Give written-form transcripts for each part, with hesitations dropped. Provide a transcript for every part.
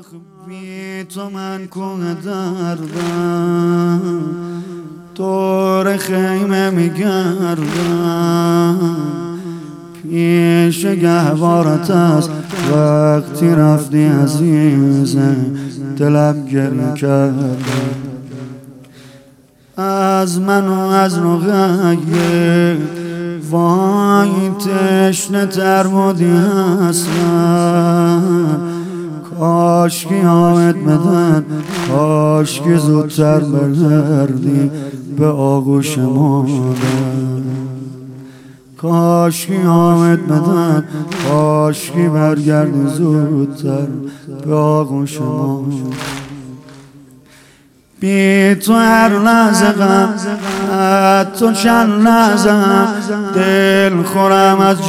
بی تو من کوه دردم، دور خیمه میگردم، پیش گهوارت است وقتی رفتی عزیزه دلم گریه کرد. از من و از رقیه وای تشنه تر بودی اصلا، کاشکی آمد بدن، کاشکی زودتر برگردی به آغوش مادر، کاشکی آمد بدن، کاشکی برگردی زودتر به آغوش مادر. بی تو هر لحظه غم، حتی چند لحظه دل خورم از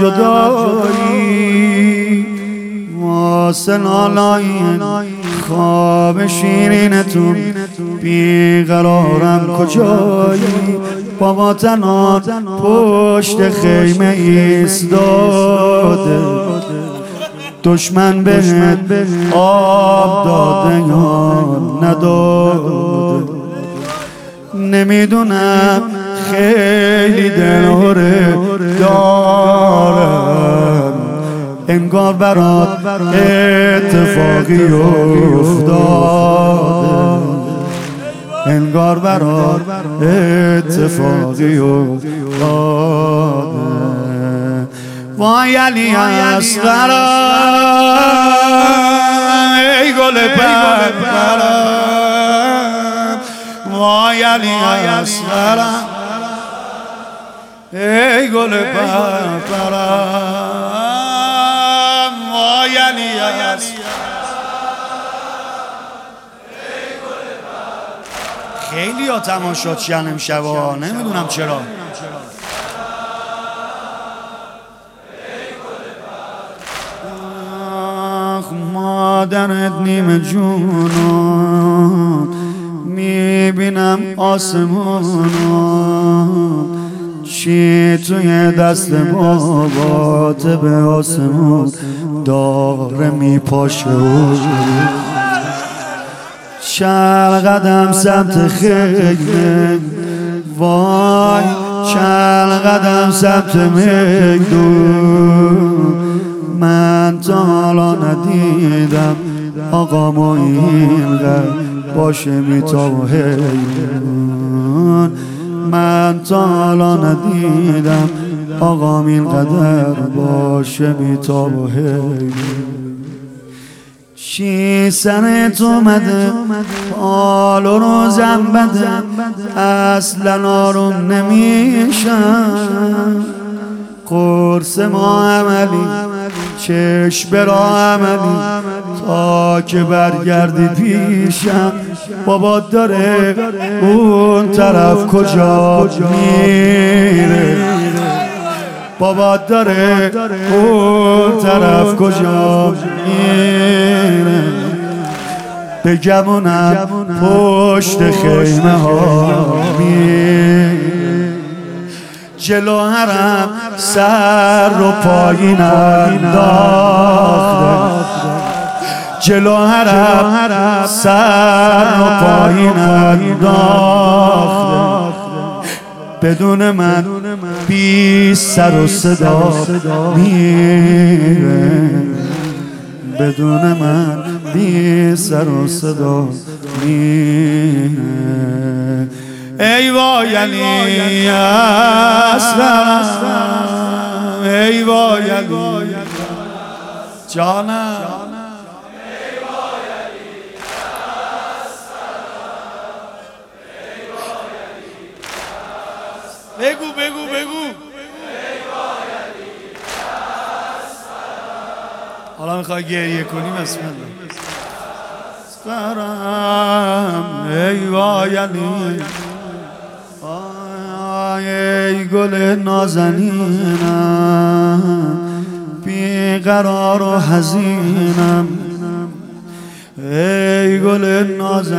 جدایی، واسه لالایی خواب شیرینتون بیقرارم کجایی. بابا تنها پشت خیمه ایستاده، دشمن بهت آب داده یا نداده، نمیدونم خیلی دلهوره دارم، انگار برات اتفاقی افتاده، انگار برات اتفاقی افتاده. وای علی اصغرم ای گل پرپرم، وای علی اصغرم ای گل پرپرم، وای علی اصغرم ای گل پرپرم. خیلی ها تماشاچیان امشبا، نمیدونم چرا. مادرت نیمه جونم، میبینم آسمونم، چی توی دست بابات به آسمون داره میپاشه، چند قدم سمت خیمه، وای چند قدم سمت میدون، من تا حالا ندیدم آقامو اینقدر باشه میتاب حیوان، من تا حالا ندیدم آقام اینقدر باشه میتاب حیوان. چی سرت اومده حالو روزم بده، اصلا آروم نمیشم، قرص ما عملی چشم برا عملی تا که برگردی پیشم. بابا داره اون طرف کجا میره، بابا داره اون طرف کجا میره، بگمونم پشت خیمه ها میره، جلو حرم سر رو پایین انداخته، جلو حرم سر رو پایین انداخته، بدون من بی سر و صدا میره، بدون من بی سر و صدا میره. ای وای علی اصغرم ای وای علی جانم، ای وای علی اصغرم، بگو بگو بگو، ای وای علی اصغرم. حالا میخوای گریه کنیم اسم الله اصغرم ای وای علی، ای گل نازنینم بیقرار و حزینم، ای گل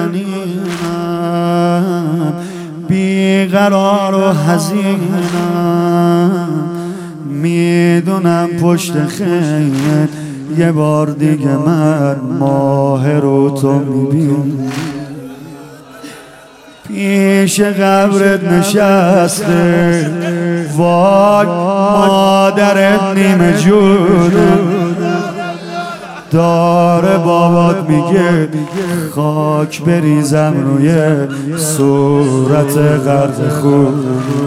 نازنینم بیقرار و حزینم، میدونم پشت خیمه یه بار دیگه من ماه رو تو میبینم، پیش قبرت نشسته، وای مادرت نیمه جونم، داره بابات میگه خاک بریزم روی صورت غرق خون،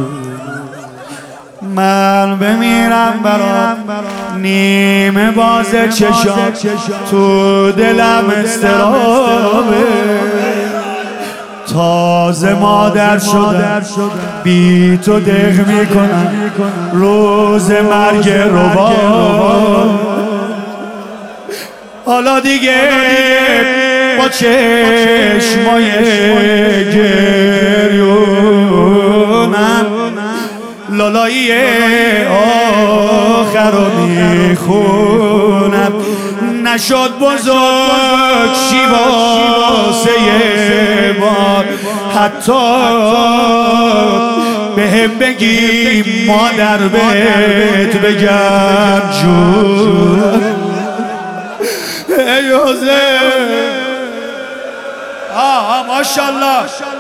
من بمیرم برات نیمه باز چشام، تو دلم استرابه، تازه مادر شدم بی تو دق میکنم روز مرگ ربا، حالا دیگه با چشمای گریونم لالایی آخر رو میخونم، نشد بزرگ شیواسه بار، حتی بهم بگی مادر بهت بگم جون ایوزه. ماشاءالله